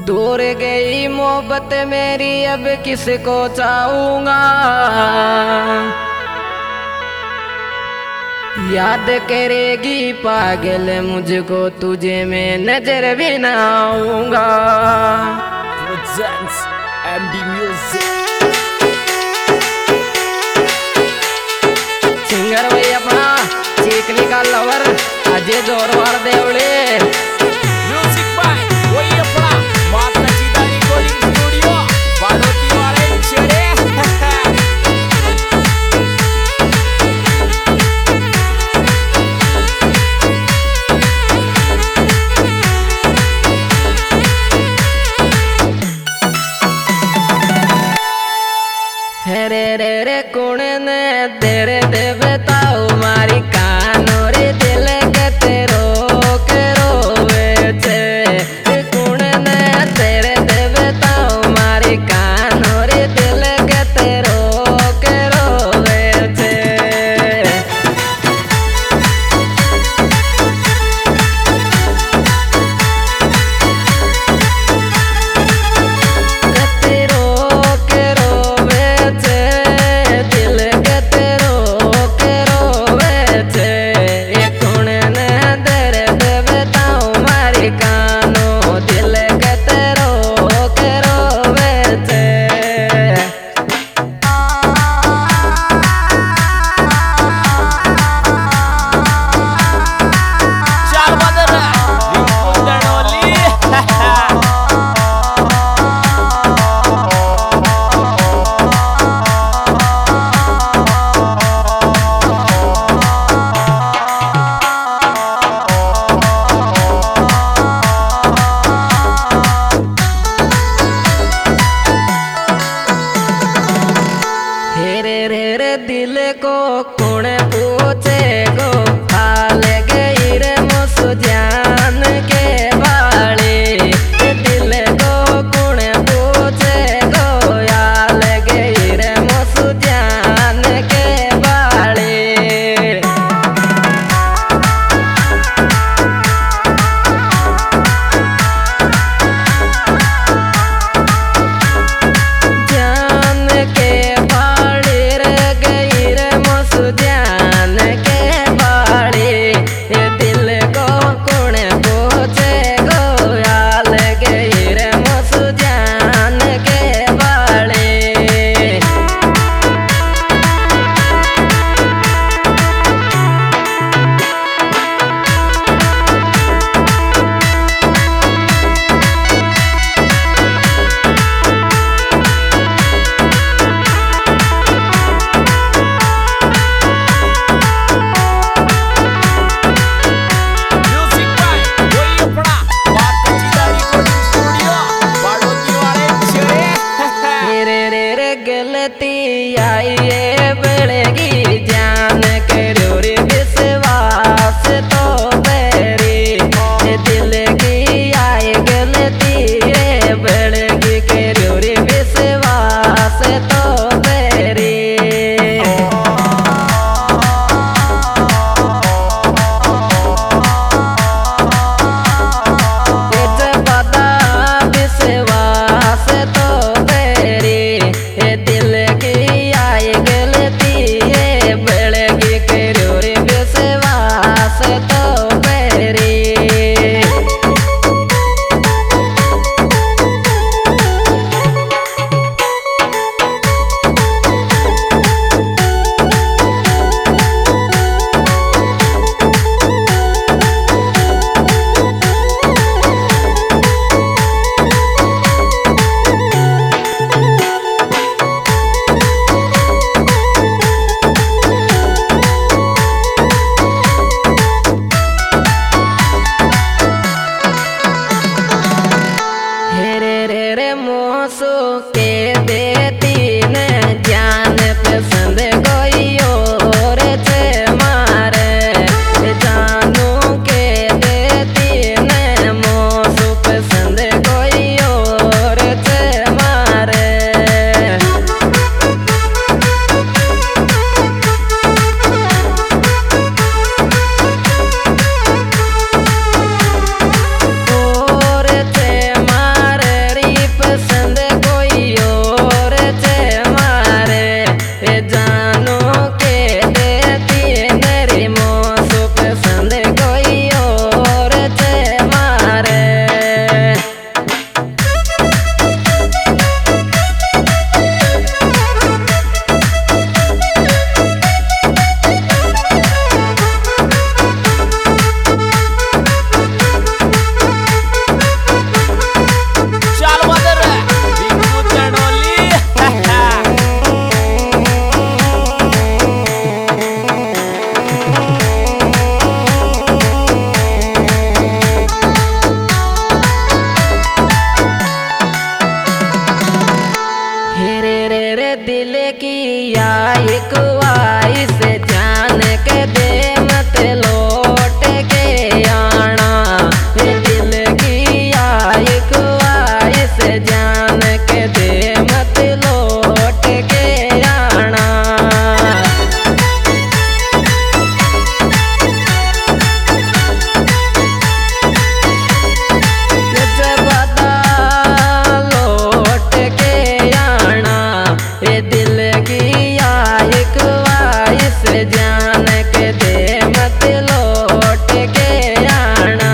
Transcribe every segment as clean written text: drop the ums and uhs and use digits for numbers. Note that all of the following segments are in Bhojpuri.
दूर गई मोहब्बत मेरी अब किसको चाहूंगा। याद करेगी पागल मुझको तुझे मैं नजर भी ना आऊंगा। Presents MD Music। सिंगर भाई अपना चीकली का लवर अजय जोरवार देवड़े। म्यूजिक बाय वही अपना माता सीता रिकॉर्डिंग स्टूडियो बाडोती वाले चेड़े। रे रे रे कौन ने तेरे दे बताओ मारी कानों रे दिल के तेरो से जान के दे मत लौट के आना। लौट के आना ये दिल की आयक वाइस जान के दे मत लौट के आना।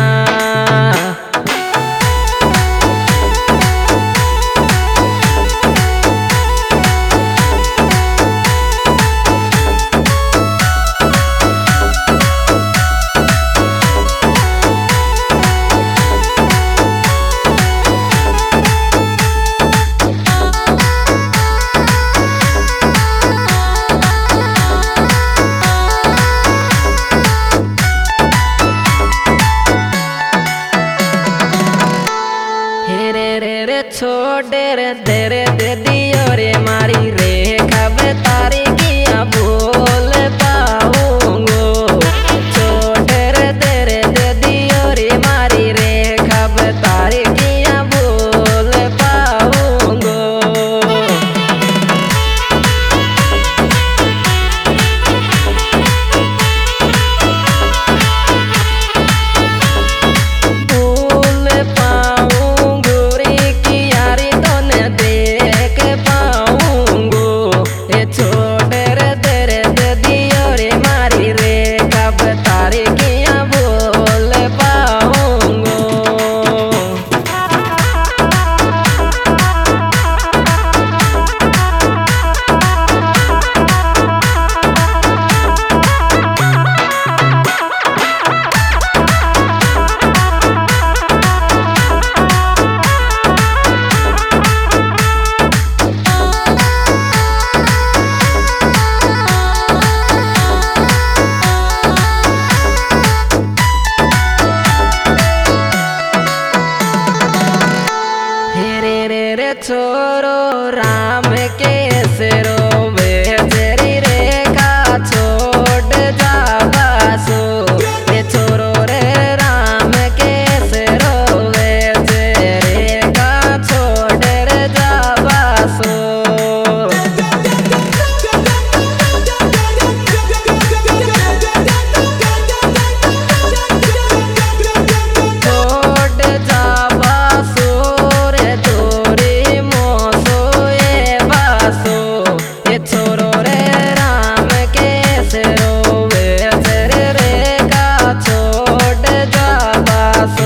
छोड़े रे तेरे दे दियो रे मारी रे खब तारी किया बोल पाऊंगो। छोड़े रे तेरे दे दियो रे मारी रे खब तारी किया बोल पाऊंगो। छोरो राम के सिरो वे तेरी रेखा छोड़ जावा सो। ये छोरो रे राम के सिरो वे तेरी रेखा छोड़ रे जावा सो। छोड़ जावा सो रे तोरी ये छोरो रे राम के सिरो वे तेरे रेखा छोड़ जावा सो।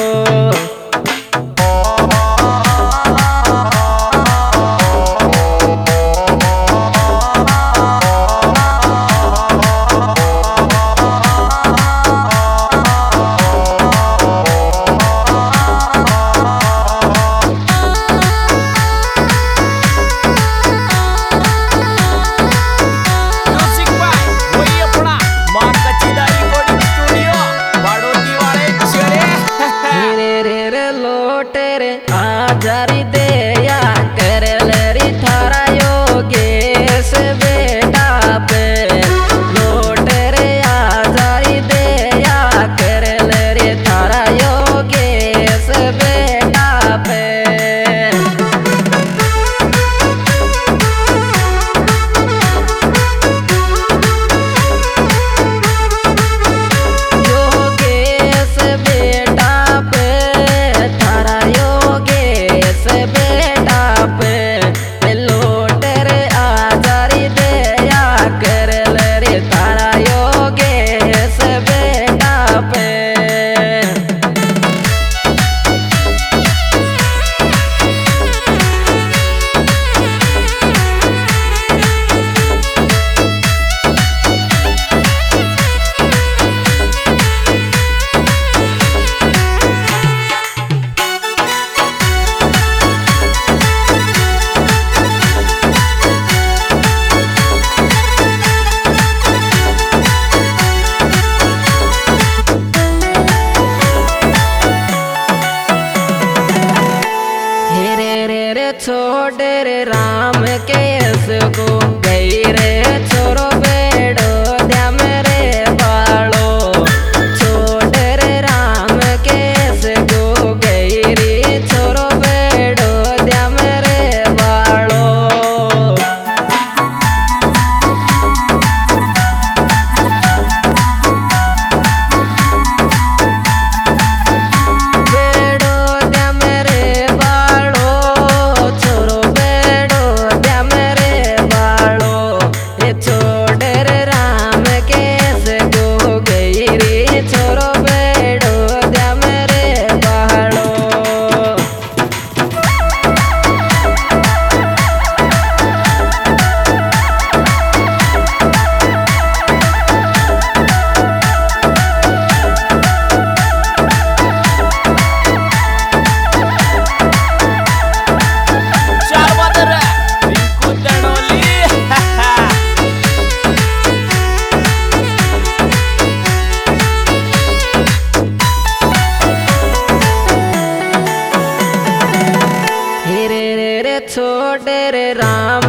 आजारी दया कर लेरी थारा योगेश बेटा पे लौट रे। आजारी दया कर लेरी थारा योगेश बेटा पे। योगेश बेटा पे थारा बेटा पे लौट रे आजारी दया कर ले तारा योगेश बेटा पे। छोड़ रे राम के को गई रे छोरो बेड़ो द्या मेरे बालो। छोड़ रे राम के को गई रे छोरो बेड़ो छोड़ रे राम